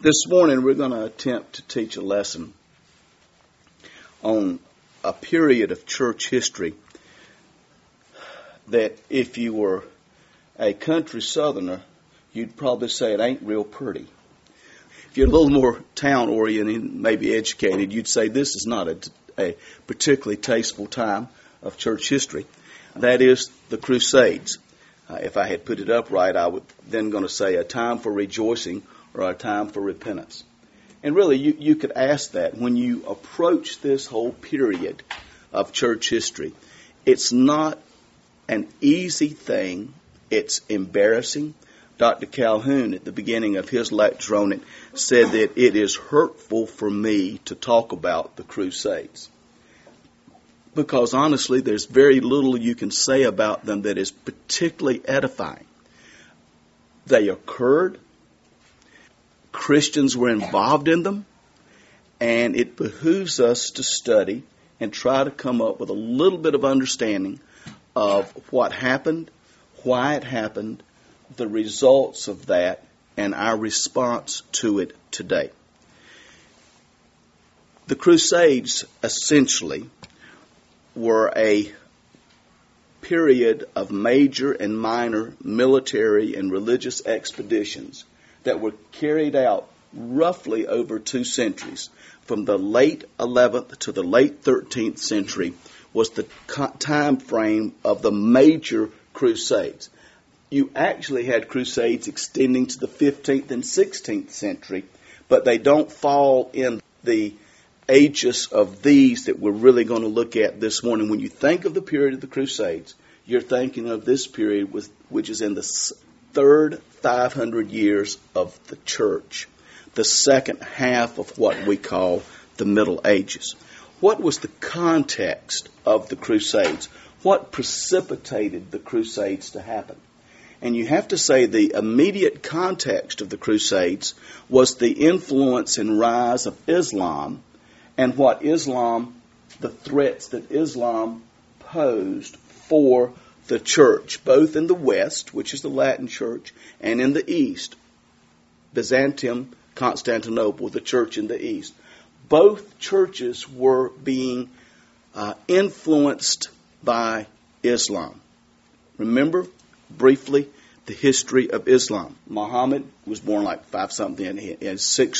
This morning we're going to attempt to teach a lesson on a period of church history that if you were a country southerner, you'd probably say it ain't real pretty. If you're a little more town-oriented, maybe educated, you'd say this is not a particularly tasteful time of church history. That is the Crusades. If I had put it up right, I would then going to say a time for rejoicing or a time for repentance. And really, you could ask that when you approach this whole period of church history. It's not an easy thing. It's embarrassing. Dr. Calhoun, at the beginning of his lecture on it, said that it is hurtful for me to talk about the Crusades. Because honestly, there's very little you can say about them that is particularly edifying. They occurred. Christians were involved in them. And it behooves us to study and try to come up with a little bit of understanding of what happened, why it happened, the results of that, and our response to it today. The Crusades essentially were a period of major and minor military and religious expeditions that were carried out roughly over 2 centuries. From the late 11th to the late 13th century was the time frame of the major crusades. You actually had crusades extending to the 15th and 16th century, but they don't fall in the aegis of these that we're really going to look at this morning. When you think of the period of the Crusades, you're thinking of this period which is in the third 500 years of the church, the second half of what we call the Middle Ages. What was the context of the Crusades? What precipitated the Crusades to happen? And you have to say the immediate context of the Crusades was the influence and rise of Islam and the threats that Islam posed for the church, both in the West, which is the Latin church, and in the East, Byzantium, Constantinople, the church in the East. Both churches were being influenced by Islam. Remember, briefly, the history of Islam. Muhammad was born like 5-something, in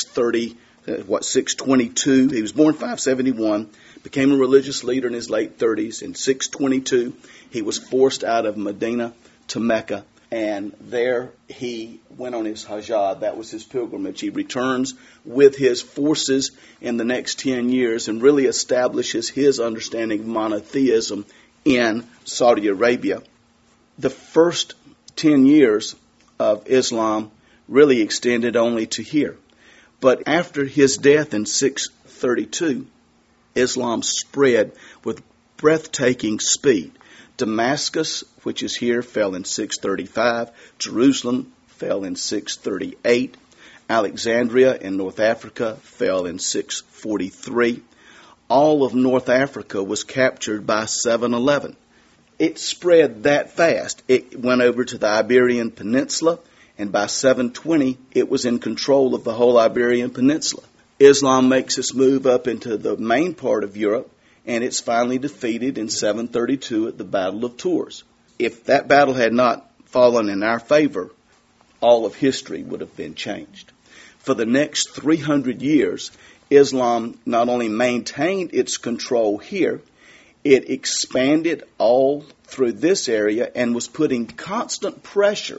622. He was born 571, became a religious leader in his late 30s. In 622, he was forced out of Medina to Mecca, and there he went on his hajjah. That was his pilgrimage. He returns with his forces in the next 10 years and really establishes his understanding of monotheism in Saudi Arabia. The first 10 years of Islam really extended only to here. But after his death in 632, Islam spread with breathtaking speed. Damascus, which is here, fell in 635. Jerusalem fell in 638. Alexandria in North Africa fell in 643. All of North Africa was captured by 711. It spread that fast. It went over to the Iberian Peninsula, and by 720, it was in control of the whole Iberian Peninsula. Islam makes its move up into the main part of Europe, and it's finally defeated in 732 at the Battle of Tours. If that battle had not fallen in our favor, all of history would have been changed. For the next 300 years, Islam not only maintained its control here, it expanded all through this area and was putting constant pressure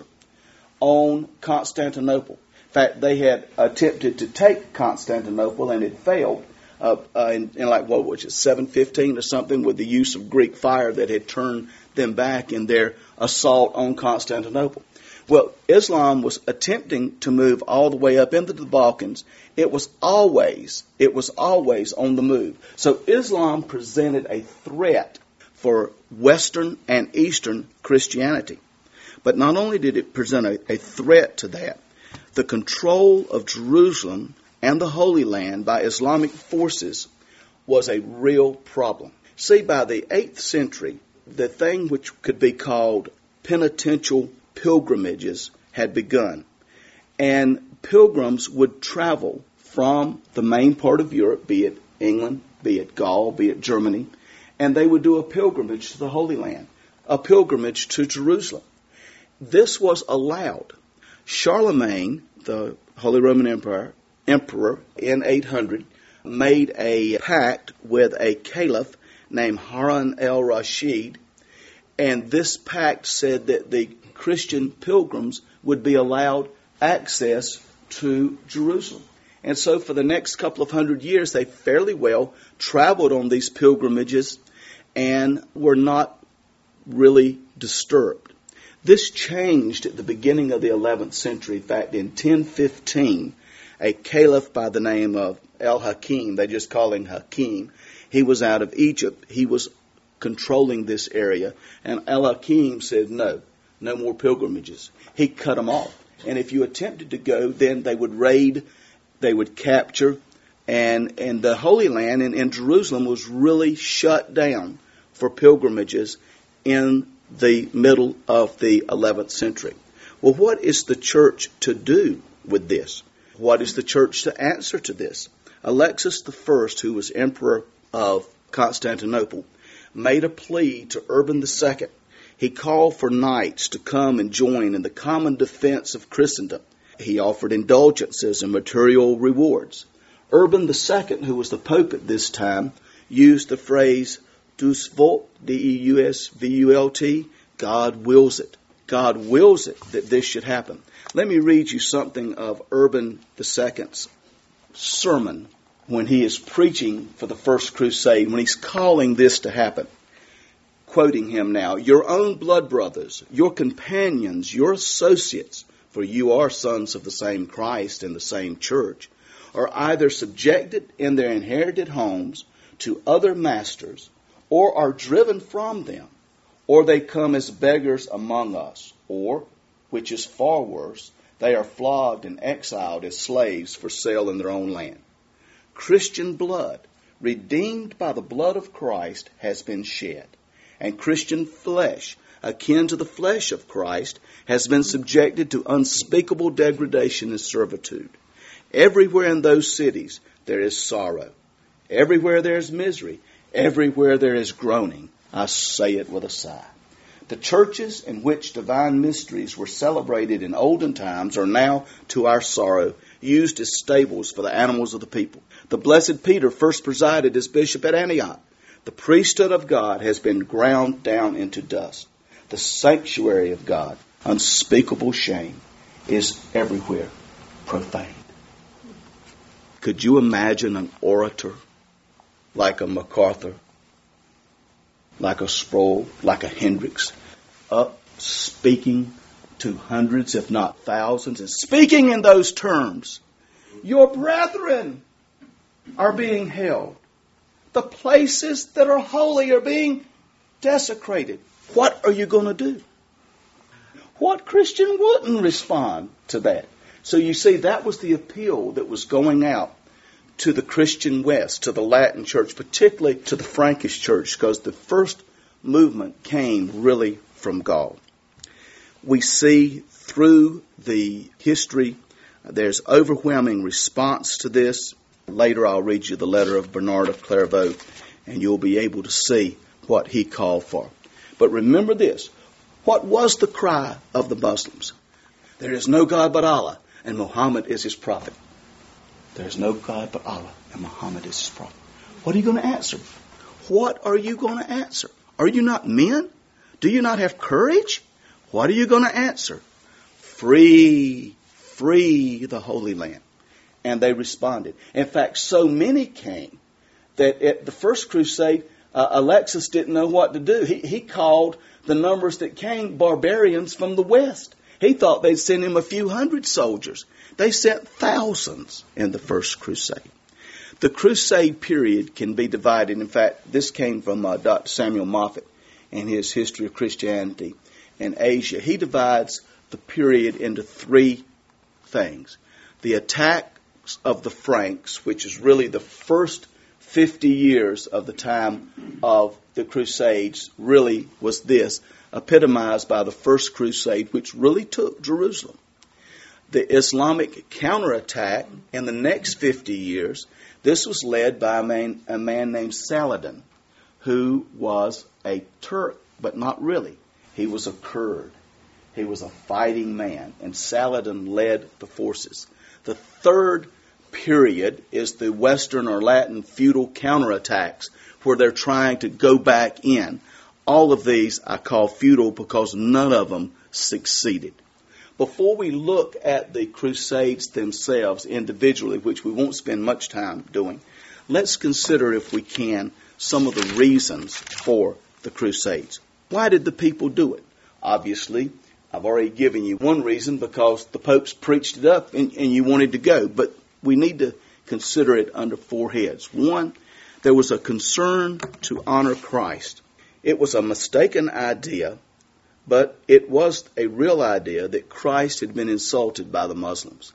on Constantinople. In fact, they had attempted to take Constantinople and it failed in 715 or something, with the use of Greek fire that had turned them back in their assault on Constantinople. Well, Islam was attempting to move all the way up into the Balkans. It was always on the move. So Islam presented a threat for Western and Eastern Christianity. But not only did it present a threat to that, the control of Jerusalem and the Holy Land by Islamic forces was a real problem. See, by the 8th century, the thing which could be called penitential pilgrimages had begun. And pilgrims would travel from the main part of Europe, be it England, be it Gaul, be it Germany, and they would do a pilgrimage to the Holy Land, a pilgrimage to Jerusalem. This was allowed. Charlemagne, the Holy Roman Emperor in 800, made a pact with a caliph named Harun al-Rashid, and this pact said that the Christian pilgrims would be allowed access to Jerusalem. And so for the next couple of hundred years, they fairly well traveled on these pilgrimages and were not really disturbed. This changed at the beginning of the 11th century. In fact, in 1015, a caliph by the name of al-Hakim, they just call him Hakim, he was out of Egypt. He was controlling this area. And al-Hakim said, no more pilgrimages. He cut them off. And if you attempted to go, then they would raid, they would capture, and the Holy Land in Jerusalem was really shut down for pilgrimages in the middle of the 11th century. Well, what is the church to do with this? What is the church to answer to this? Alexis I, who was emperor of Constantinople, made a plea to Urban II. He called for knights to come and join in the common defense of Christendom. He offered indulgences and material rewards. Urban II, who was the Pope at this time, used the phrase Deus vult, D-E-U-S-V-U-L-T, God wills it. God wills it that this should happen. Let me read you something of Urban II's sermon when he is preaching for the First Crusade, when he's calling this to happen. Quoting him now, your own blood brothers, your companions, your associates, for you are sons of the same Christ and the same church, are either subjected in their inherited homes to other masters, or are driven from them, or they come as beggars among us, or, which is far worse, they are flogged and exiled as slaves for sale in their own land. Christian blood, redeemed by the blood of Christ, has been shed, and Christian flesh, akin to the flesh of Christ, has been subjected to unspeakable degradation and servitude. Everywhere in those cities there is sorrow. Everywhere there is misery. Everywhere there is groaning. I say it with a sigh. The churches in which divine mysteries were celebrated in olden times are now, to our sorrow, used as stables for the animals of the people. The blessed Peter first presided as bishop at Antioch. The priesthood of God has been ground down into dust. The sanctuary of God, unspeakable shame, is everywhere profaned. Could you imagine an orator like a MacArthur, like a Sproul, like a Hendricks, up speaking to hundreds, if not thousands, and speaking in those terms? Your brethren are being held. The places that are holy are being desecrated. What are you going to do? What Christian wouldn't respond to that? So you see, that was the appeal that was going out to the Christian West, to the Latin church, particularly to the Frankish church, because the first movement came really from Gaul. We see through the history, there's overwhelming response to this. Later I'll read you the letter of Bernard of Clairvaux, and you'll be able to see what he called for. But remember this, what was the cry of the Muslims? There is no God but Allah, and Muhammad is his prophet. There is no God but Allah, and Muhammad is his prophet. What are you going to answer? What are you going to answer? Are you not men? Do you not have courage? What are you going to answer? Free the Holy Land. And they responded. In fact, so many came that at the First Crusade, Alexis didn't know what to do. He called the numbers that came barbarians from the West. He thought they'd send him a few hundred soldiers. They sent thousands in the First Crusade. The Crusade period can be divided. In fact, this came from Dr. Samuel Moffat in his History of Christianity in Asia. He divides the period into three things. The attacks of the Franks, which is really the first 50 years of the time of the Crusades, really was this, epitomized by the First Crusade, which really took Jerusalem. The Islamic counterattack in the next 50 years, this was led by a man named Saladin, who was a Turk, but not really. He was a Kurd. He was a fighting man, and Saladin led the forces. The third period is the Western or Latin feudal counterattacks, where they're trying to go back in. All of these I call feudal because none of them succeeded. Before we look at the Crusades themselves individually, which we won't spend much time doing, let's consider, if we can, some of the reasons for the Crusades. Why did the people do it? Obviously, I've already given you one reason, because the popes preached it up and you wanted to go. But we need to consider it under four heads. One, there was a concern to honor Christ. It was a mistaken idea, but it was a real idea that Christ had been insulted by the Muslims.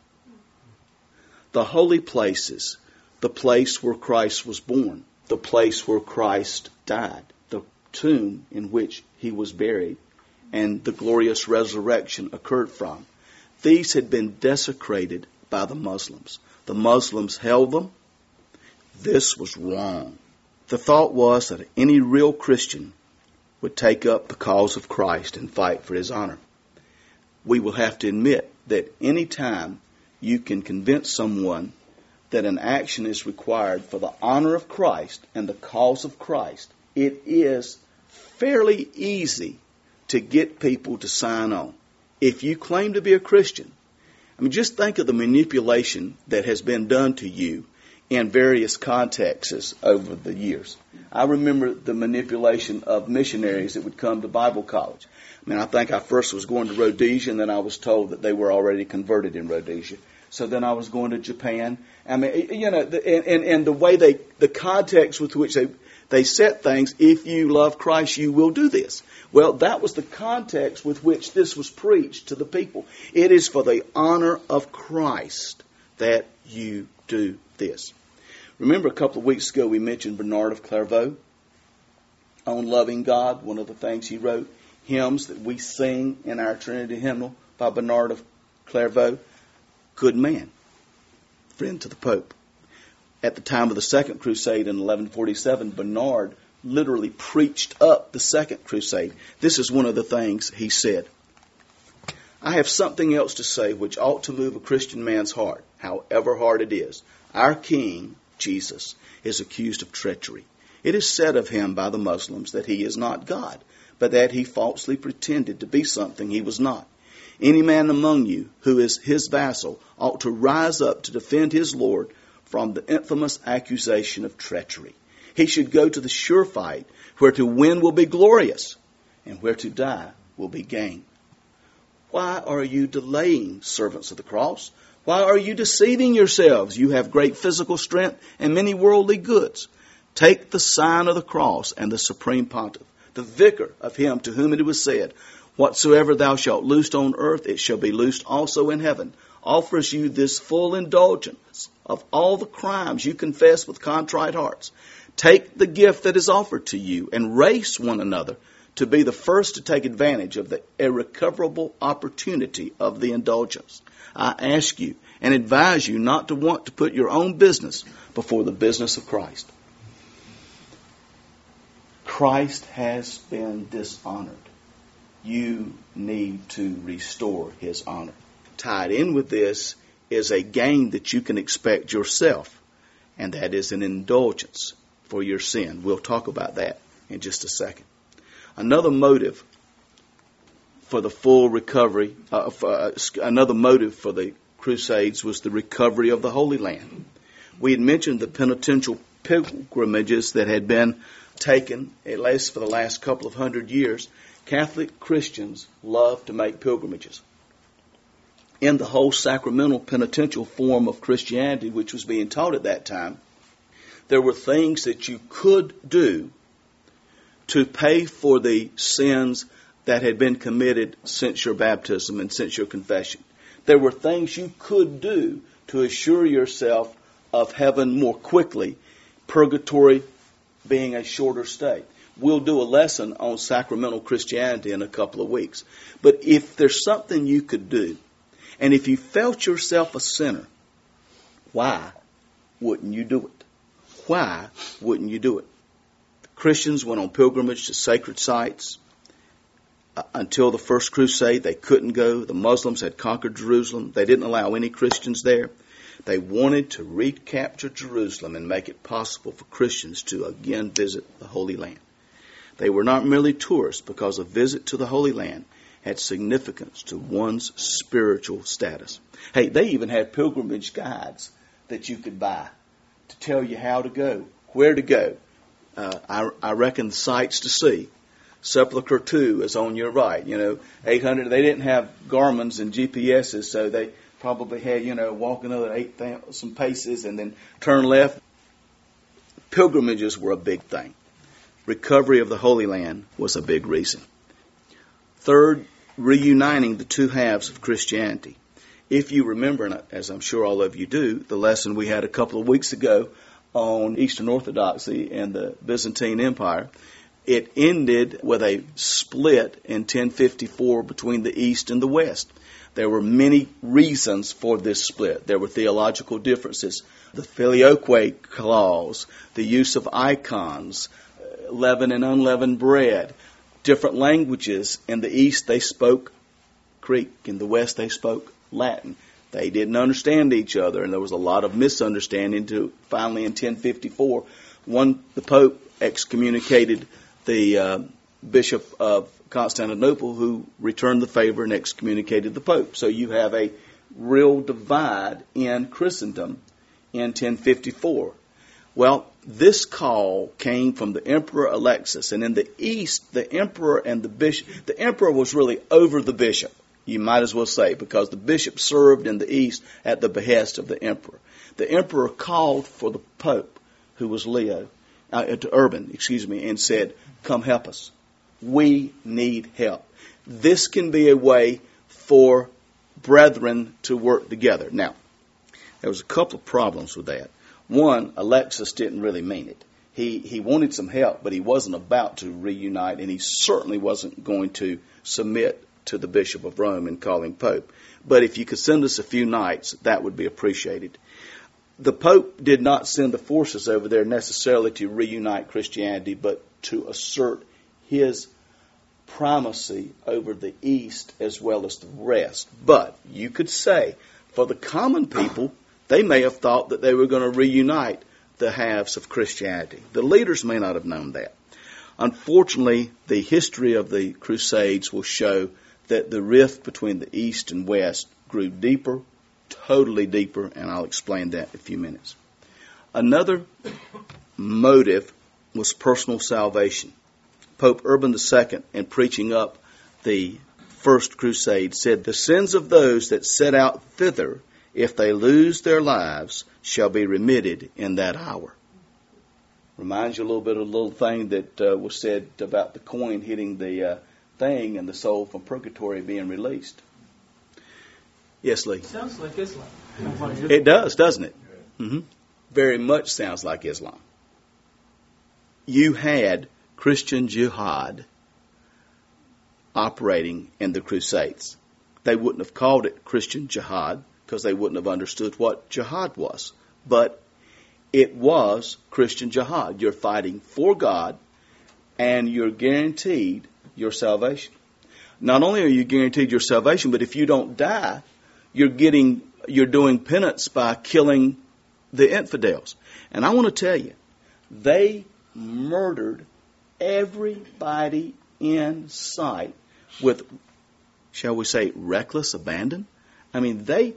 The holy places, the place where Christ was born, the place where Christ died, the tomb in which he was buried, and the glorious resurrection occurred from, these had been desecrated by the Muslims. The Muslims held them. This was wrong. The thought was that any real Christian would take up the cause of Christ and fight for his honor. We will have to admit that any time you can convince someone that an action is required for the honor of Christ and the cause of Christ, it is fairly easy to get people to sign on. If you claim to be a Christian, just think of the manipulation that has been done to you in various contexts over the years. I remember the manipulation of missionaries that would come to Bible college. I think I first was going to Rhodesia, and then I was told that they were already converted in Rhodesia. So then I was going to Japan. And the way the context with which they set things, if you love Christ, you will do this. Well, that was the context with which this was preached to the people. It is for the honor of Christ that you do this. Remember, a couple of weeks ago we mentioned Bernard of Clairvaux on loving God. One of the things he wrote, hymns that we sing in our Trinity hymnal by Bernard of Clairvaux. Good man, friend to the Pope. At the time of the Second Crusade in 1147, Bernard literally preached up the Second Crusade. This is one of the things he said. I have something else to say which ought to move a Christian man's heart, however hard it is. Our King, Jesus, is accused of treachery. It is said of him by the Muslims that he is not God, but that he falsely pretended to be something he was not. Any man among you who is his vassal ought to rise up to defend his Lord from the infamous accusation of treachery. He should go to the sure fight, where to win will be glorious, and where to die will be gain. Why are you delaying, servants of the cross? Why are you deceiving yourselves? You have great physical strength and many worldly goods. Take the sign of the cross and the supreme pontiff, the vicar of him to whom it was said, whatsoever thou shalt loose on earth, it shall be loosed also in heaven, offers you this full indulgence of all the crimes you confess with contrite hearts. Take the gift that is offered to you and race one another to be the first to take advantage of the irrecoverable opportunity of the indulgence. I ask you and advise you not to want to put your own business before the business of Christ. Christ has been dishonored. You need to restore his honor. Tied in with this is a gain that you can expect yourself, and that is an indulgence for your sin. We'll talk about that in just a second. Another motive for the full recovery, another motive for the Crusades was the recovery of the Holy Land. We had mentioned the penitential pilgrimages that had been taken, at least for the last couple of hundred years. Catholic Christians love to make pilgrimages. In the whole sacramental penitential form of Christianity, which was being taught at that time, there were things that you could do to pay for the sins that had been committed since your baptism and since your confession. There were things you could do to assure yourself of heaven more quickly, purgatory being a shorter stay. We'll do a lesson on sacramental Christianity in a couple of weeks. But if there's something you could do, And if you felt yourself a sinner, why wouldn't you do it? Why wouldn't you do it? The Christians went on pilgrimage to sacred sites. Until the First Crusade, they couldn't go. The Muslims had conquered Jerusalem. They didn't allow any Christians there. They wanted to recapture Jerusalem and make it possible for Christians to again visit the Holy Land. They were not merely tourists, because a visit to the Holy Land had significance to one's spiritual status. Hey, they even had pilgrimage guides that you could buy to tell you how to go, where to go. I reckon the sights to see. Sepulchre 2 is on your right. 800, they didn't have Garmin's and GPSs, so they probably had, walk another 8,000 paces and then turn left. Pilgrimages were a big thing. Recovery of the Holy Land was a big reason. Third, reuniting the two halves of Christianity. If you remember, and as I'm sure all of you do, the lesson we had a couple of weeks ago on Eastern Orthodoxy and the Byzantine Empire, it ended with a split in 1054 between the East and the West. There were many reasons for this split. There were theological differences, the Filioque clause, the use of icons, leavened and unleavened bread, different languages. In the East, they spoke Greek. In the West, they spoke Latin. They didn't understand each other, and there was a lot of misunderstanding. To finally, in 1054, the Pope excommunicated the Bishop of Constantinople, who returned the favor and excommunicated the Pope. So you have a real divide in Christendom in 1054. Well, this call came from the Emperor Alexis, and in the East, the Emperor and the Bishop, the Emperor was really over the Bishop, you might as well say, because the Bishop served in the East at the behest of the Emperor. The Emperor called for the Pope, who was Urban, and said, "Come help us. We need help." This can be a way for brethren to work together. Now, there was a couple of problems with that. One, Alexis didn't really mean it. He wanted some help, but he wasn't about to reunite, and he certainly wasn't going to submit to the Bishop of Rome and call him Pope. But if you could send us a few knights, that would be appreciated. The Pope did not send the forces over there necessarily to reunite Christianity, but to assert his primacy over the East as well as the rest. But you could say, for the common people, they may have thought that they were going to reunite the halves of Christianity. The leaders may not have known that. Unfortunately, the history of the Crusades will show that the rift between the East and West grew deeper, totally deeper, and I'll explain that in a few minutes. Another motive was personal salvation. Pope Urban II, in preaching up the First Crusade, said, "The sins of those that set out thither, if they lose their lives, shall be remitted in that hour." Reminds you a little bit of the little thing that was said about the coin hitting the thing and the soul from purgatory being released. Yes, Lee? Sounds like Islam. It does, doesn't it? Mm-hmm. Very much sounds like Islam. You had Christian jihad operating in the Crusades. They wouldn't have called it Christian jihad because they wouldn't have understood what jihad was. But it was Christian jihad. You're fighting for God, and you're guaranteed your salvation. Not only are you guaranteed your salvation, but if you don't die, you're doing penance by killing the infidels. And I want to tell you, they murdered everybody in sight with, shall we say, reckless abandon. I mean, they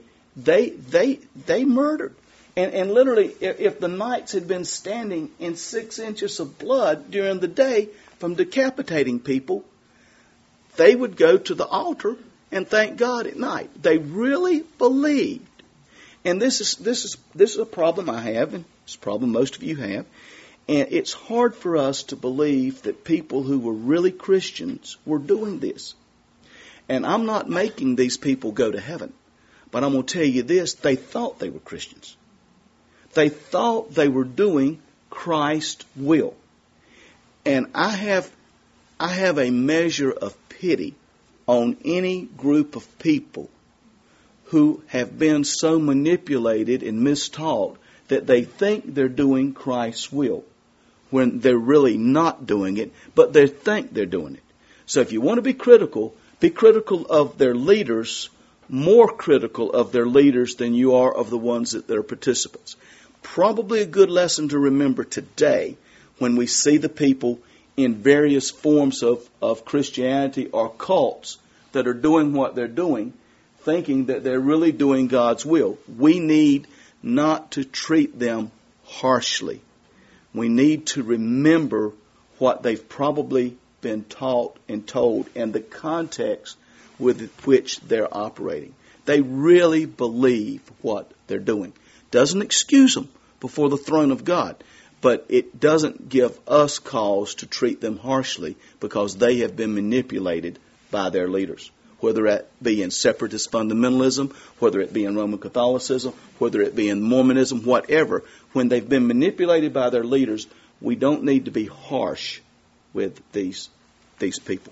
murdered. And literally, if the knights had been standing in 6 inches of blood during the day from decapitating people, they would go to the altar and thank God at night. They really believed. And this is a problem I have, and it's a problem most of you have. And it's hard for us to believe that people who were really Christians were doing this. And I'm not making these people go to heaven. But I'm going to tell you this, they thought they were Christians. They thought they were doing Christ's will. And I have a measure of pity on any group of people who have been so manipulated and mistaught that they think they're doing Christ's will when they're really not doing it, but they think they're doing it. So if you want to be critical of their leaders, more critical of their leaders than you are of the ones that are participants. Probably a good lesson to remember today when we see the people in various forms of Christianity or cults that are doing what they're doing, thinking that they're really doing God's will. We need not to treat them harshly. We need to remember what they've probably been taught and told and the context with which they're operating. They really believe what they're doing. Doesn't excuse them before the throne of God, but it doesn't give us cause to treat them harshly because they have been manipulated by their leaders. Whether it be in separatist fundamentalism, whether it be in Roman Catholicism, whether it be in Mormonism, whatever, when they've been manipulated by their leaders, we don't need to be harsh with these people.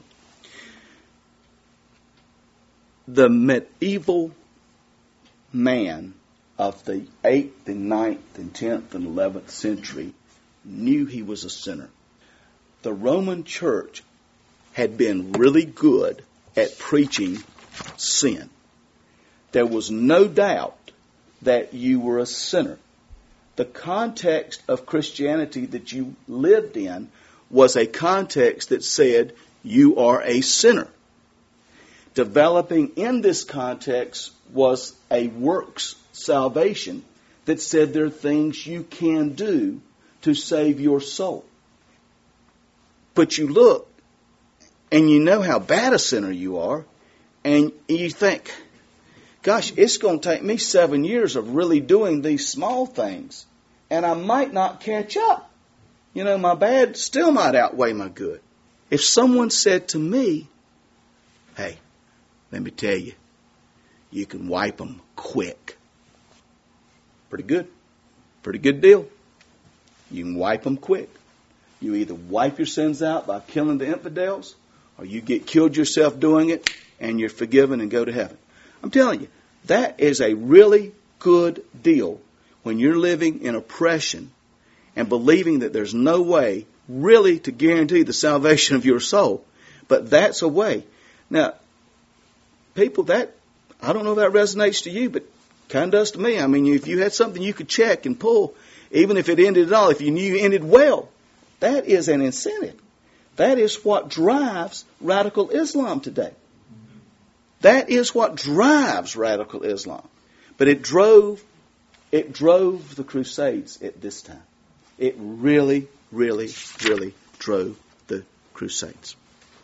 The medieval man of the 8th and 9th and 10th and 11th century knew he was a sinner. The Roman Church had been really good at preaching sin. There was no doubt that you were a sinner. The context of Christianity that you lived in was a context that said you are a sinner. Developing in this context was a works salvation that said there are things you can do to save your soul. But you look and you know how bad a sinner you are, and you think, gosh, it's going to take me 7 years of really doing these small things, and I might not catch up. My bad still might outweigh my good. If someone said to me, hey, let me tell you, you can wipe them quick. Pretty good deal. You can wipe them quick. You either wipe your sins out by killing the infidels, or you get killed yourself doing it, and you're forgiven and go to heaven. I'm telling you, that is a really good deal when you're living in oppression and believing that there's no way really to guarantee the salvation of your soul. But that's a way. Now, people, I don't know if that resonates to you, but kind of does to me. I mean, if you had something you could check and pull, even if it ended at all, if you knew you ended well, that is an incentive. That is what drives radical Islam today. That is what drives radical Islam. But it drove the Crusades at this time. It really, really, really drove the Crusades.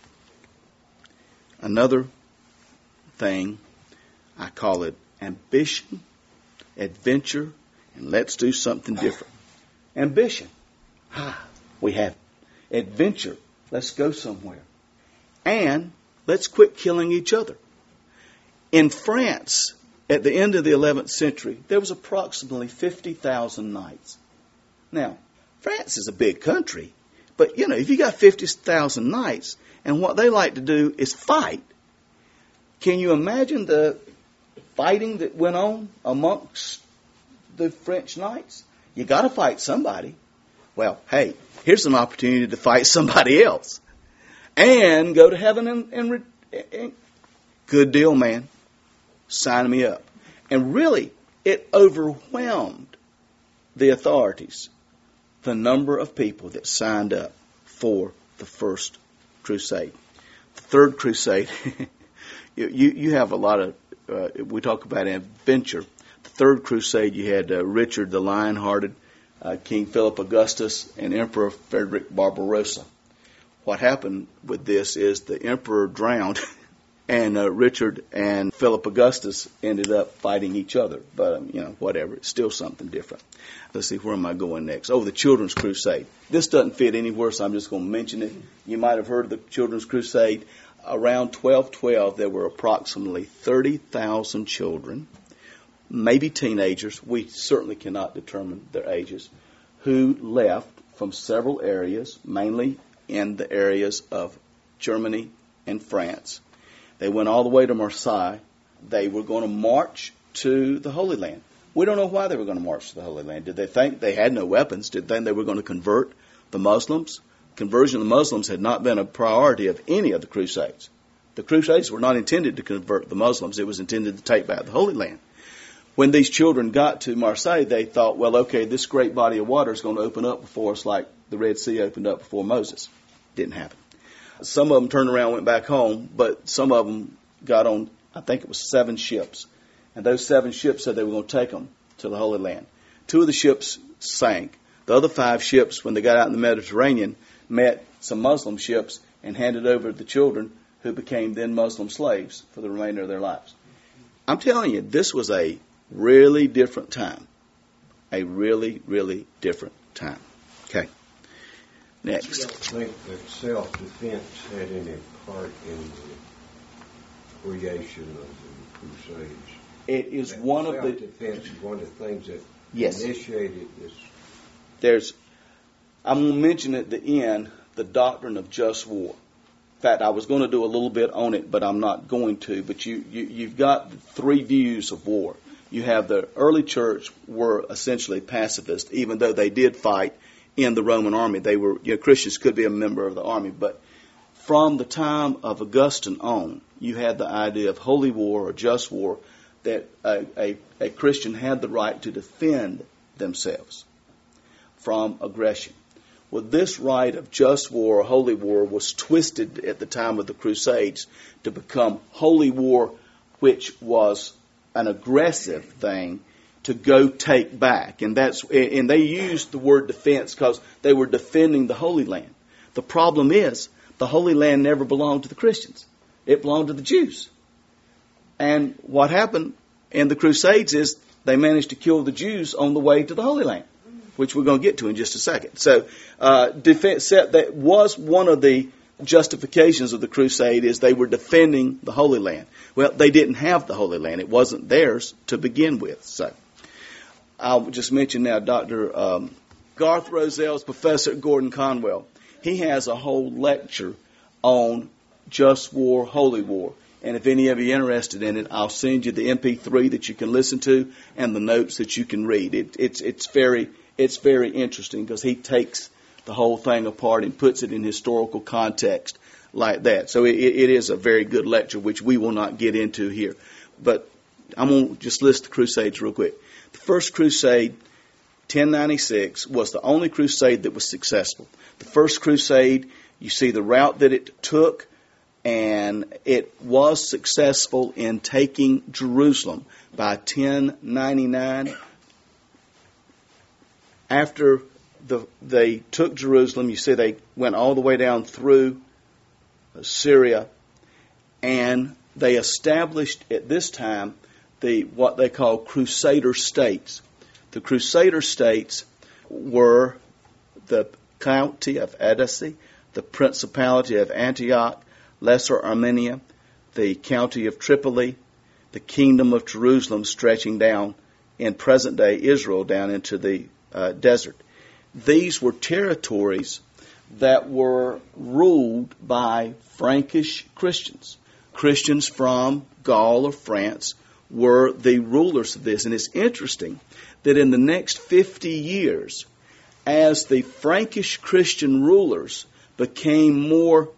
Another thing, I call it ambition, adventure, and let's do something different. Ambition. We have adventure. Let's go somewhere. And let's quit killing each other. In France, at the end of the 11th century, there was approximately 50,000 knights. Now, France is a big country, but if you got 50,000 knights, and what they like to do is fight, can you imagine the fighting that went on amongst the French knights? You got to fight somebody. Well, hey, here's an opportunity to fight somebody else and go to heaven and good deal, man. Sign me up. And really, it overwhelmed the authorities, the number of people that signed up for the First Crusade. The Third Crusade, you have a lot of, we talk about adventure. The Third Crusade, you had Richard the Lion-Hearted, King Philip Augustus, and Emperor Frederick Barbarossa. What happened with this is the emperor drowned, and Richard and Philip Augustus ended up fighting each other. But, whatever. It's still something different. Let's see, where am I going next? The Children's Crusade. This doesn't fit anywhere, so I'm just going to mention it. You might have heard of the Children's Crusade. Around 1212, there were approximately 30,000 children, maybe teenagers, we certainly cannot determine their ages, who left from several areas, mainly in the areas of Germany and France. They went all the way to Marseille, they were going to march to the Holy Land. We don't know why they were going to march to the Holy Land. Did they think they had no weapons? Did they think they were going to convert the Muslims? Conversion of the Muslims had not been a priority of any of the Crusades. The Crusades were not intended to convert the Muslims. It was intended to take back the Holy Land. When these children got to Marseille, they thought, well, okay, this great body of water is going to open up before us like the Red Sea opened up before Moses. Didn't happen. Some of them turned around and went back home, but some of them got on, I think it was 7 ships. And those 7 ships said they were going to take them to the Holy Land. 2 of the ships sank. The other 5 ships, when they got out in the Mediterranean, met some Muslim ships and handed over the children who became then Muslim slaves for the remainder of their lives. I'm telling you, this was a really different time. A really, really different time. Okay. Next. I don't think that self-defense had any part in the creation of the Crusades. It is one of the... Self-defense is one of the things that Yes. There's, I'm going to mention at the end the doctrine of just war. In fact, I was going to do a little bit on it, but I'm not going to. But you've got 3 views of war. You have the early church were essentially pacifist, even though they did fight in the Roman army. They were, Christians could be a member of the army. But from the time of Augustine on, you had the idea of holy war or just war, that a Christian had the right to defend themselves from aggression. Well, this right of just war or holy war was twisted at the time of the Crusades to become holy war, which was an aggressive thing to go take back. And they used the word defense because they were defending the Holy Land. The problem is the Holy Land never belonged to the Christians. It belonged to the Jews. And what happened in the Crusades is they managed to kill the Jews on the way to the Holy Land, which we're going to get to in just a second. So defense, that was one of the justifications of the crusade, is they were defending the Holy Land. Well, they didn't have the Holy Land. It wasn't theirs to begin with. So I'll just mention now Dr. Garth Roselle's Professor Gordon Conwell. He has a whole lecture on just war, holy war. And if any of you are interested in it, I'll send you the MP3 that you can listen to and the notes that you can read. It's very interesting because he takes the whole thing apart and puts it in historical context like that. So it is a very good lecture, which we will not get into here. But I'm going to just list the crusades real quick. The first crusade, 1096, was the only crusade that was successful. The first crusade, you see the route that it took, and it was successful in taking Jerusalem by 1099. After they took Jerusalem, you see they went all the way down through Syria, and they established at this time what they call Crusader states. The Crusader states were the county of Edessa, the principality of Antioch, Lesser Armenia, the county of Tripoli, the kingdom of Jerusalem stretching down in present-day Israel down into the desert. These were territories that were ruled by Frankish Christians. Christians from Gaul or France were the rulers of this. And it's interesting that in the next 50 years, as the Frankish Christian rulers became more,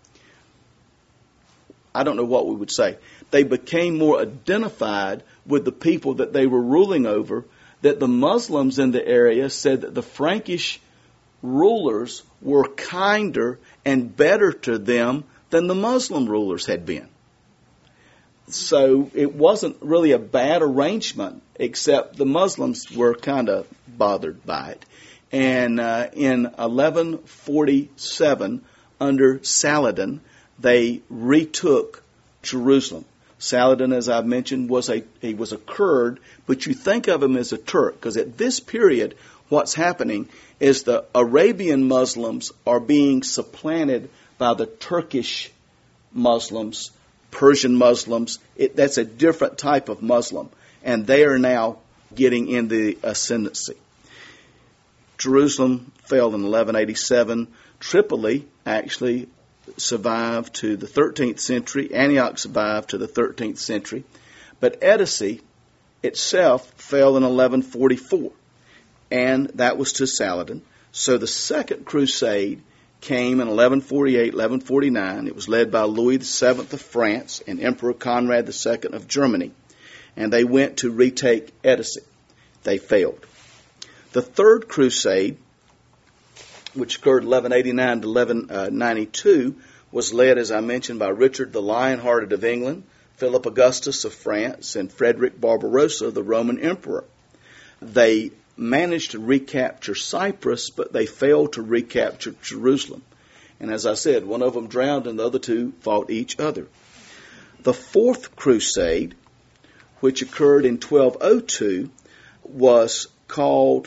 I don't know what we would say, they became more identified with the people that they were ruling over, that the Muslims in the area said that the Frankish rulers were kinder and better to them than the Muslim rulers had been. So it wasn't really a bad arrangement, except the Muslims were kind of bothered by it. And in 1147, under Saladin, they retook Jerusalem. Saladin, as I've mentioned, was a Kurd, but you think of him as a Turk, because at this period, what's happening is the Arabian Muslims are being supplanted by the Turkish Muslims, Persian Muslims. That's a different type of Muslim, and they are now getting in the ascendancy. Jerusalem fell in 1187. Tripoli actually survived to the 13th century. Antioch survived to the 13th century. But Edessa itself fell in 1144, and that was to Saladin. So the Second Crusade came in 1148, 1149. It was led by Louis VII of France and Emperor Conrad II of Germany, and they went to retake Edessa. They failed. The Third Crusade, which occurred 1189 to 1192, was led, as I mentioned, by Richard the Lionhearted of England, Philip Augustus of France, and Frederick Barbarossa, the Roman Emperor. They managed to recapture Cyprus, but they failed to recapture Jerusalem. And as I said, one of them drowned and the other two fought each other. The Fourth Crusade, which occurred in 1202, was called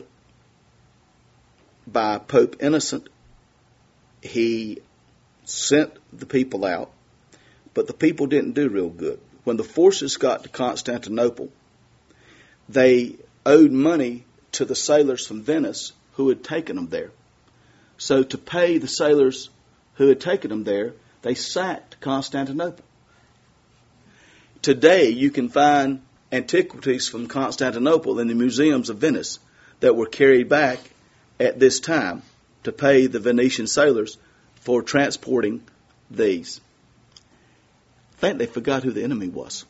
by Pope Innocent. He sent the people out, but the people didn't do real good. When the forces got to Constantinople, they owed money to the sailors from Venice who had taken them there. So to pay the sailors who had taken them there, they sacked Constantinople. Today you can find antiquities from Constantinople in the museums of Venice that were carried back at this time to pay the Venetian sailors for transporting these. I think they forgot who the enemy was.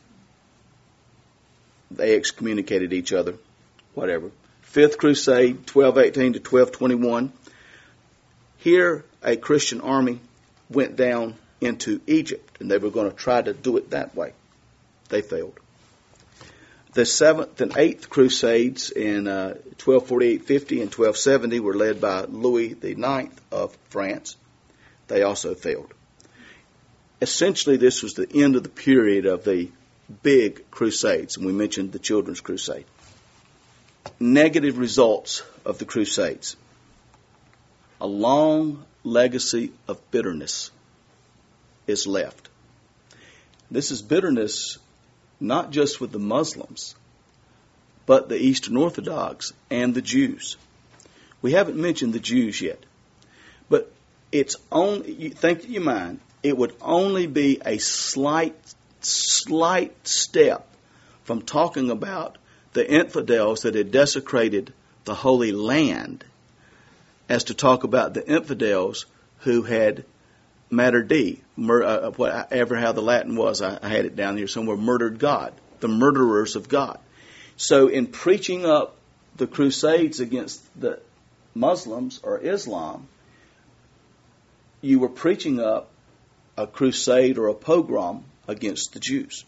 They excommunicated each other, whatever. Fifth Crusade, 1218 to 1221. Here, a Christian army went down into Egypt, and they were going to try to do it that way. They failed. The Seventh and Eighth Crusades in 1248-50 and 1270 were led by Louis IX of France. They also failed. Essentially, this was the end of the period of the big crusades, and we mentioned the Children's Crusade. Negative results of the Crusades. A long legacy of bitterness is left. This is bitterness not just with the Muslims, but the Eastern Orthodox and the Jews. We haven't mentioned the Jews yet, but it's only, you think in your mind, it would only be a slight step from talking about the infidels that had desecrated the Holy Land as to talk about the infidels who had martyrdie, whatever how the Latin was, I had it down here somewhere, murdered God, the murderers of God. So in preaching up the Crusades against the Muslims or Islam, you were preaching up a crusade or a pogrom against the Jews.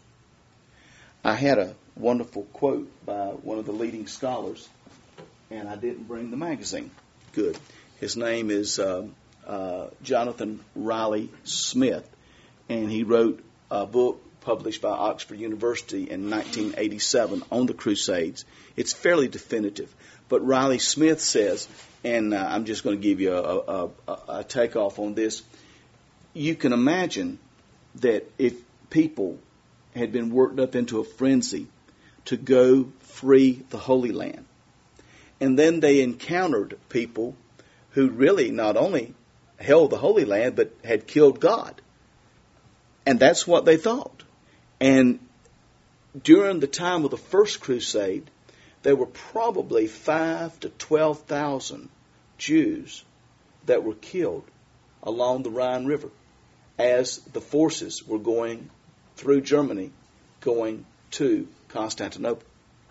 I had a wonderful quote by one of the leading scholars, and I didn't bring the magazine. Good. His name is Jonathan Riley Smith, and he wrote a book published by Oxford University in 1987 on the Crusades. It's fairly definitive, but Riley Smith says, and I'm just going to give you a takeoff on this, you can imagine that if people had been worked up into a frenzy to go free the Holy Land, and then they encountered people who really not only held the Holy Land, but had killed God. And that's what they thought. And during the time of the First Crusade, there were probably 5,000 to 12,000 Jews that were killed along the Rhine River as the forces were going through Germany, going to Constantinople.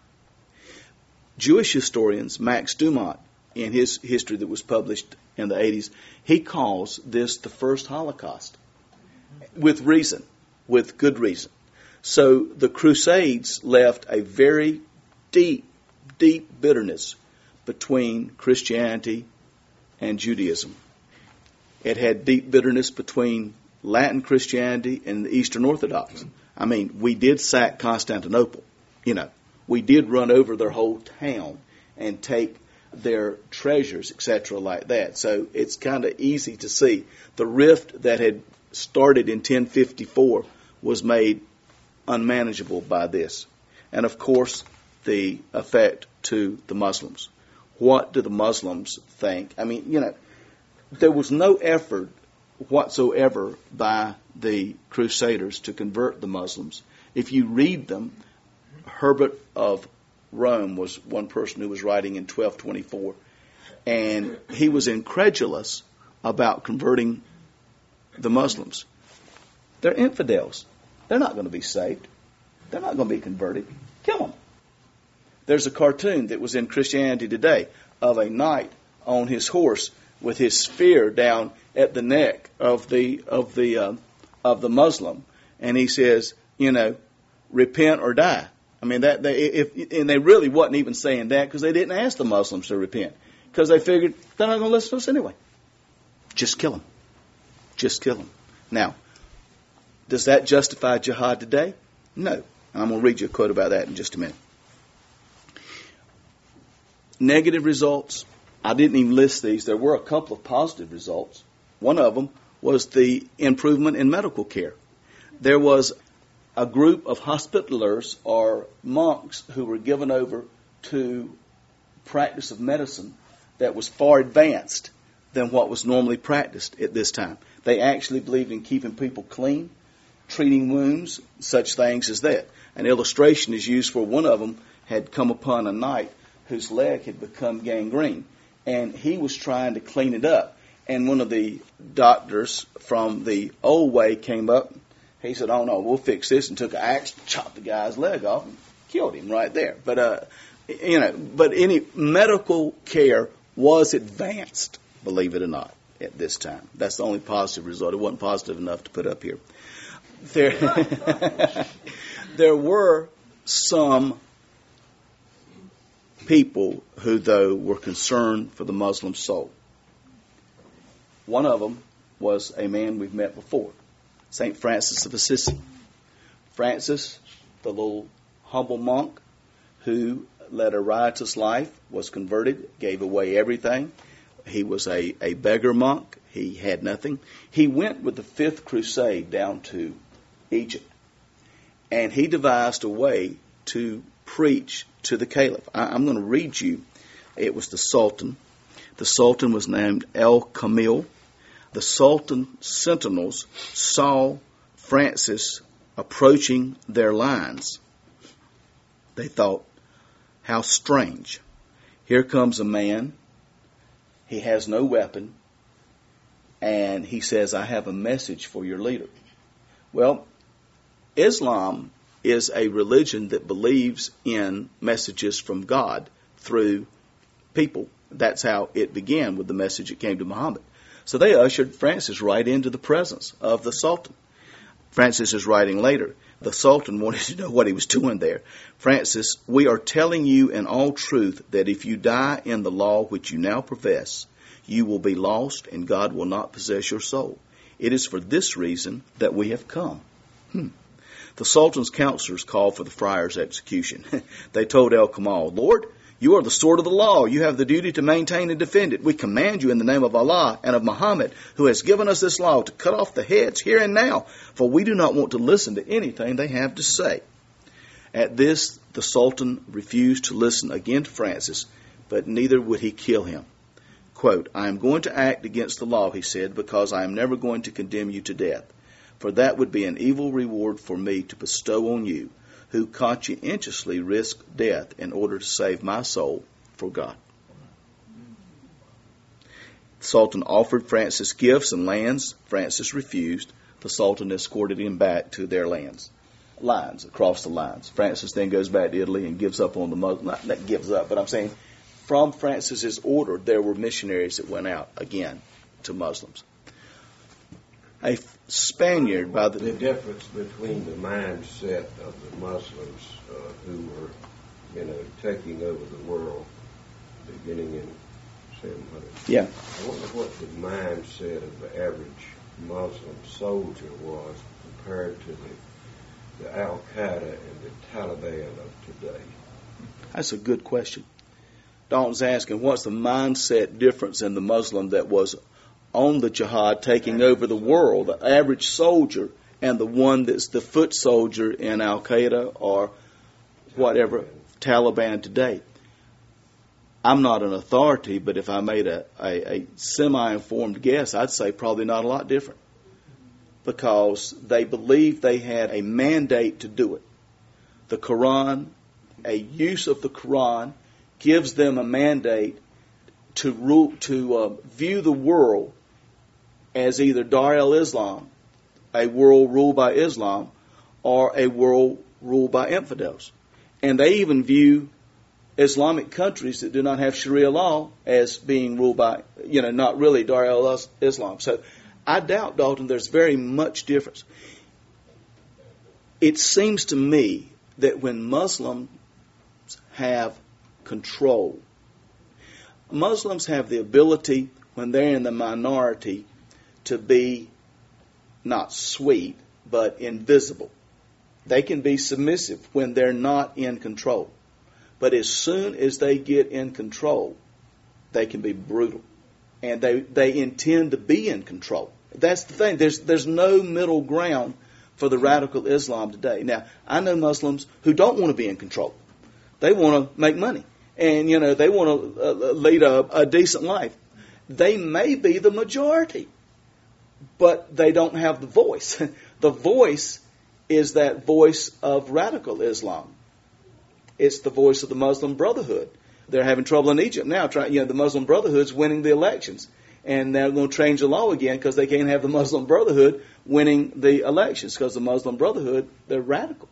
Jewish historians, Max Dumont, in his history that was published in the 80s, he calls this the first Holocaust. With reason, with good reason. So the Crusades left a very deep, deep bitterness between Christianity and Judaism. It had deep bitterness between Latin Christianity and the Eastern Orthodox. I mean, we did sack Constantinople, We did run over their whole town and take their treasures, etc., like that. So it's kind of easy to see the rift that had started in 1054 was made unmanageable by this. And of course, the effect to the Muslims. What do the Muslims think? I mean, there was no effort whatsoever by the Crusaders to convert the Muslims. If you read them, Herbert of Rome was one person who was writing in 1224, and he was incredulous about converting the Muslims. They're infidels. They're not going to be saved. They're not going to be converted. Kill them. There's a cartoon that was in Christianity Today of a knight on his horse with his spear down at the neck of the Muslim, and he says, repent or die. I mean, and they really wasn't even saying that because they didn't ask the Muslims to repent because they figured they're not going to listen to us anyway. Just kill them. Just kill them. Now, does that justify jihad today? No. And I'm going to read you a quote about that in just a minute. Negative results. I didn't even list these. There were a couple of positive results. One of them was the improvement in medical care. There was a group of hospitalers or monks who were given over to practice of medicine that was far advanced than what was normally practiced at this time. They actually believed in keeping people clean, treating wounds, such things as that. An illustration is used for one of them had come upon a knight whose leg had become gangrene, and he was trying to clean it up. And one of the doctors from the old way came up. He said, "Oh no, we'll fix this," and took an axe, chopped the guy's leg off, and killed him right there. But any medical care was advanced, believe it or not, at this time. That's the only positive result. It wasn't positive enough to put up here. There were some people who, though, were concerned for the Muslim soul. One of them was a man we've met before, St. Francis of Assisi. Francis, the little humble monk who led a riotous life, was converted, gave away everything. He was a beggar monk. He had nothing. He went with the Fifth Crusade down to Egypt, and he devised a way to preach to the caliph. I'm going to read you. It was the Sultan. The Sultan was named El-Kamil. The Sultan's sentinels saw Francis approaching their lines. They thought, how strange. Here comes a man. He has no weapon. And he says, I have a message for your leader. Well, Islam is a religion that believes in messages from God through people. That's how it began with the message that came to Muhammad. So they ushered Francis right into the presence of the Sultan. Francis is writing later. The Sultan wanted to know what he was doing there. Francis, we are telling you in all truth that if you die in the law which you now profess, you will be lost and God will not possess your soul. It is for this reason that we have come. The Sultan's counselors called for the friar's execution. They told El-Kamil, Lord, you are the sword of the law. You have the duty to maintain and defend it. We command you in the name of Allah and of Muhammad, who has given us this law, to cut off the heads here and now, for we do not want to listen to anything they have to say. At this, the Sultan refused to listen again to Francis, but neither would he kill him. Quote, I am going to act against the law, he said, because I am never going to condemn you to death, for that would be an evil reward for me to bestow on you, who conscientiously risk death in order to save my soul for God. The Sultan offered Francis gifts and lands. Francis refused. The Sultan escorted him back to their lines across the lines. Francis then goes back to Italy and gives up on the Muslims. Not that gives up, but I'm saying from Francis's order, there were missionaries that went out again to Muslims. A Spaniard by the difference between the mindset of the Muslims who were, taking over the world beginning in 700. Yeah. I wonder what the mindset of the average Muslim soldier was compared to the Al-Qaeda and the Taliban of today. That's a good question. Dalton's asking, what's the mindset difference in the Muslim that was on the jihad taking over the world, the average soldier, and the one that's the foot soldier in Al-Qaeda or whatever, Taliban today? I'm not an authority, but if I made a semi-informed guess, I'd say probably not a lot different, because they believed they had a mandate to do it. The Quran a use of the Quran gives them a mandate to view the world as either Dar el-Islam, a world ruled by Islam, or a world ruled by infidels. And they even view Islamic countries that do not have Sharia law as being ruled by, not really Dar el-Islam. So I doubt, Dalton, there's very much difference. It seems to me that when Muslims have control, Muslims have the ability, when they're in the minority, to be not sweet, but invisible. They can be submissive when they're not in control. But as soon as they get in control, they can be brutal. And they intend to be in control. That's the thing. There's no middle ground for the radical Islam today. Now, I know Muslims who don't want to be in control. They want to make money. And, they want to lead a decent life. They may be the majority, but they don't have the voice. The voice is that voice of radical Islam. It's the voice of the Muslim Brotherhood. They're having trouble in Egypt now. The Muslim Brotherhood's winning the elections. And they're going to change the law again because they can't have the Muslim Brotherhood winning the elections because the Muslim Brotherhood, they're radical.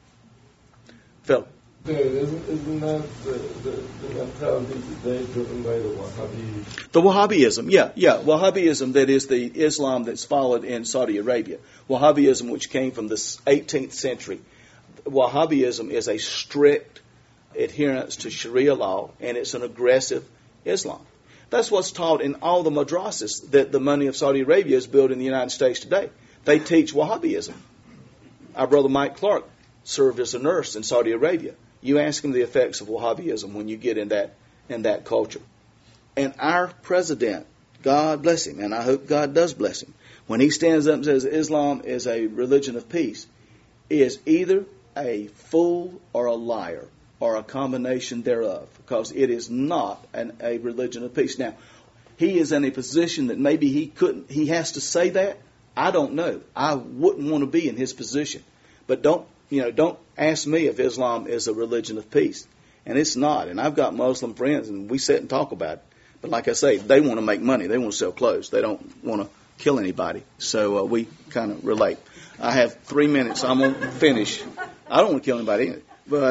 Phil. Isn't that the mentality today driven by the Wahhabis? The Wahhabism, yeah. Wahhabism, that is the Islam that's followed in Saudi Arabia. Wahhabism, which came from the 18th century. Wahhabism is a strict adherence to Sharia law, and it's an aggressive Islam. That's what's taught in all the madrasas that the money of Saudi Arabia is built in the United States today. They teach Wahhabism. Our brother Mike Clark served as a nurse in Saudi Arabia. You ask him the effects of Wahhabism when you get in that culture. And our president, God bless him, and I hope God does bless him, when he stands up and says Islam is a religion of peace, is either a fool or a liar or a combination thereof, because it is not a religion of peace. Now, he is in a position that maybe he has to say that. I don't know. I wouldn't want to be in his position. But don't ask me if Islam is a religion of peace. And it's not. And I've got Muslim friends, and we sit and talk about it. But like I say, they want to make money. They want to sell clothes. They don't want to kill anybody. So we kind of relate. I have 3 minutes. I'm going to finish. I don't want to kill anybody either.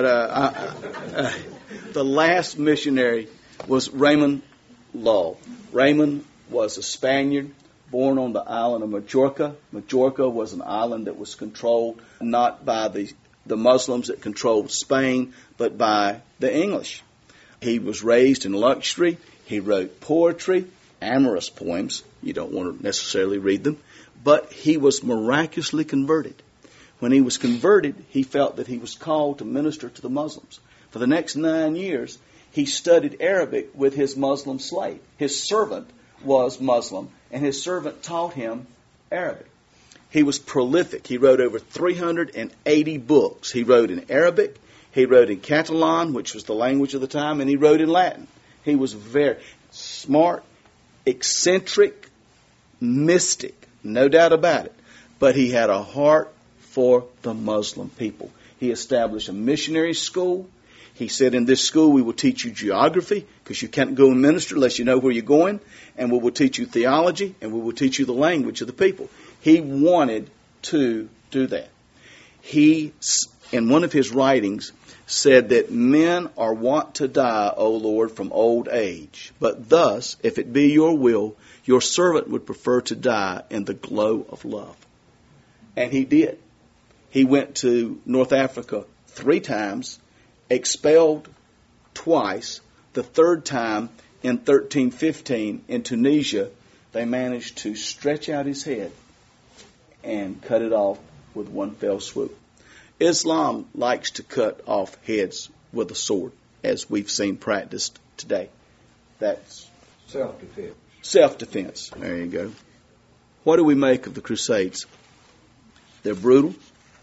But the last missionary was Raymond Lull. Raymond was a Spaniard born on the island of Majorca. Majorca was an island that was controlled not by the Muslims that controlled Spain, but by the English. He was raised in luxury. He wrote poetry, amorous poems. You don't want to necessarily read them. But he was miraculously converted. When he was converted, he felt that he was called to minister to the Muslims. For the next 9 years, he studied Arabic with his Muslim slave. His servant was Muslim, and his servant taught him Arabic. He was prolific. He wrote over 380 books. He wrote in Arabic, he wrote in Catalan, which was the language of the time, and he wrote in Latin. He was very smart, eccentric, mystic, no doubt about it. But he had a heart for the Muslim people. He established a missionary school. He said, in this school we will teach you geography, because you can't go and minister unless you know where you're going, and we will teach you theology, and we will teach you the language of the people. He wanted to do that. He, in one of his writings, said that men are wont to die, O Lord, from old age. But thus, if it be your will, your servant would prefer to die in the glow of love. And he did. He went to North Africa 3 times, expelled twice. The third time, in 1315, in Tunisia, they managed to stretch out his head and cut it off with one fell swoop. Islam likes to cut off heads with a sword, as we've seen practiced today. That's self-defense. Self-defense. There you go. What do we make of the Crusades? They're brutal.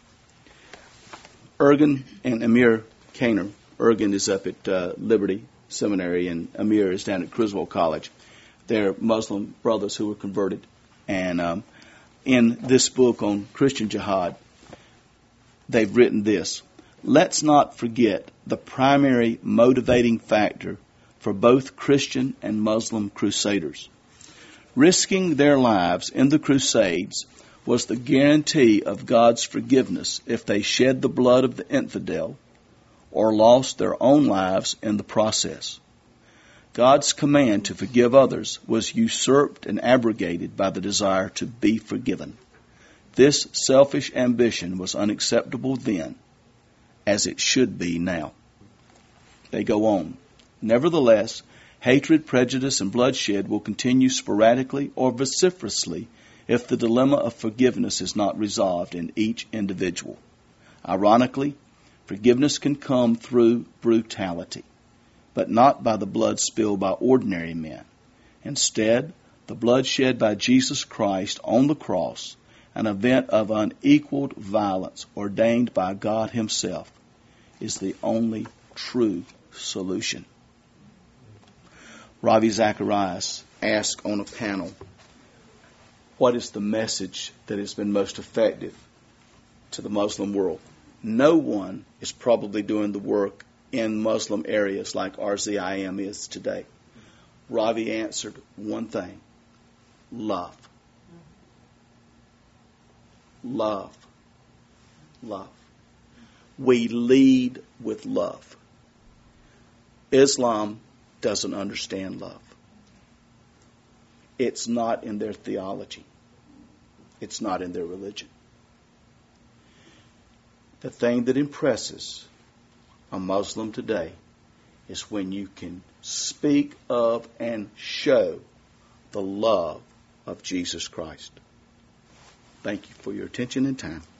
Ergen and Amir Kaner. Ergen is up at Liberty Seminary, and Amir is down at Criswell College. They're Muslim brothers who were converted. And in this book on Christian jihad, they've written this: Let's not forget the primary motivating factor for both Christian and Muslim crusaders. Risking their lives in the Crusades was the guarantee of God's forgiveness if they shed the blood of the infidel or lost their own lives in the process. God's command to forgive others was usurped and abrogated by the desire to be forgiven. This selfish ambition was unacceptable then, as it should be now. They go on. Nevertheless, hatred, prejudice, and bloodshed will continue sporadically or vociferously if the dilemma of forgiveness is not resolved in each individual. Ironically, forgiveness can come through brutality, but not by the blood spilled by ordinary men. Instead, the blood shed by Jesus Christ on the cross, an event of unequaled violence ordained by God Himself, is the only true solution. Ravi Zacharias asked on a panel, what is the message that has been most effective to the Muslim world? No one is probably doing the work in Muslim areas like RZIM is today. Ravi answered one thing: love. Love. Love. We lead with love. Islam doesn't understand love. It's not in their theology. It's not in their religion. The thing that impresses a Muslim today is when you can speak of and show the love of Jesus Christ. Thank you for your attention and time.